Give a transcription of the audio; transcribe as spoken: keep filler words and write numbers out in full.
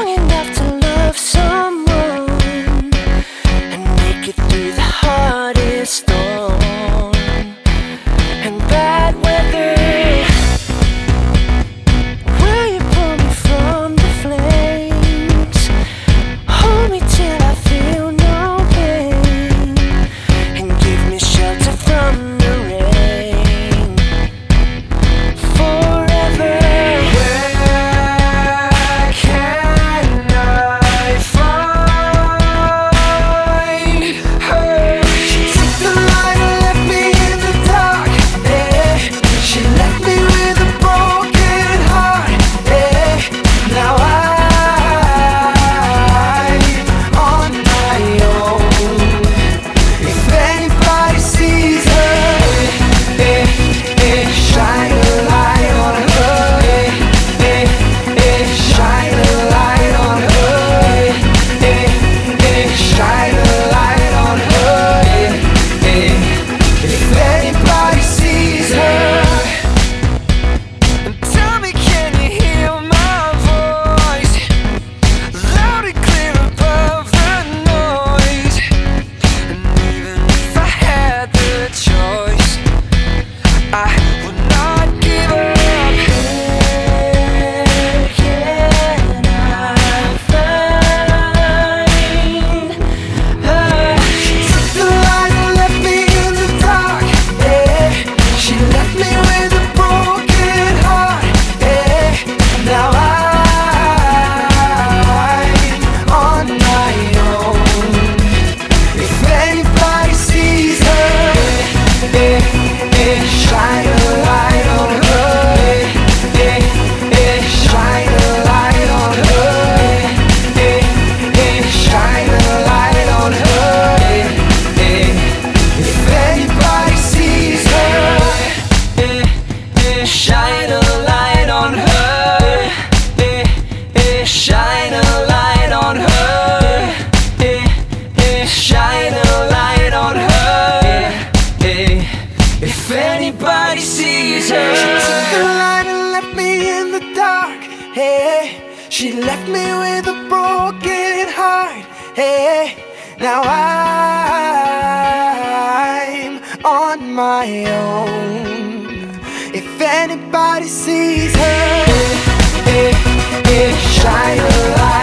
Strong enough to love someone and make it through the hardest storm and bad weather. Will you pull me from the flames? Hold me till I feel no pain and give me shelter from the rain forever. Where can I find her? She took the light and left me in the dark. Yeah. She left me with a broken heart. Yeah. Now I'm on my own. If anybody sees her, eh, eh, shine a light on her. Eh, eh, eh, shine a light on her. Eh, eh, shine a light on her. Eh, eh, if anybody sees her. Tell me, can you hear my voice? Loud and clear above the noise. And even if I had the choice, I would not give up. Where can I find her? She took the light and left me in the dark. Yeah. She left me with a broken heart. Yeah. Now I'm on my own. If anybody sees her, eh, eh, shine a light on her. Eh, eh, shine a light on her. Eh, eh, shine a light on her. Eh, eh, if anybody sees her, eh, eh, shine a light on her. Eh, eh, shine a light on her. Eh, eh, shine a light on her. Eh, if anybody sees her. She took the light and left me in the dark. Hey, she left me with a broken heart. Hey, now I'm on my own. If anybody sees her, eh, eh, shine a light.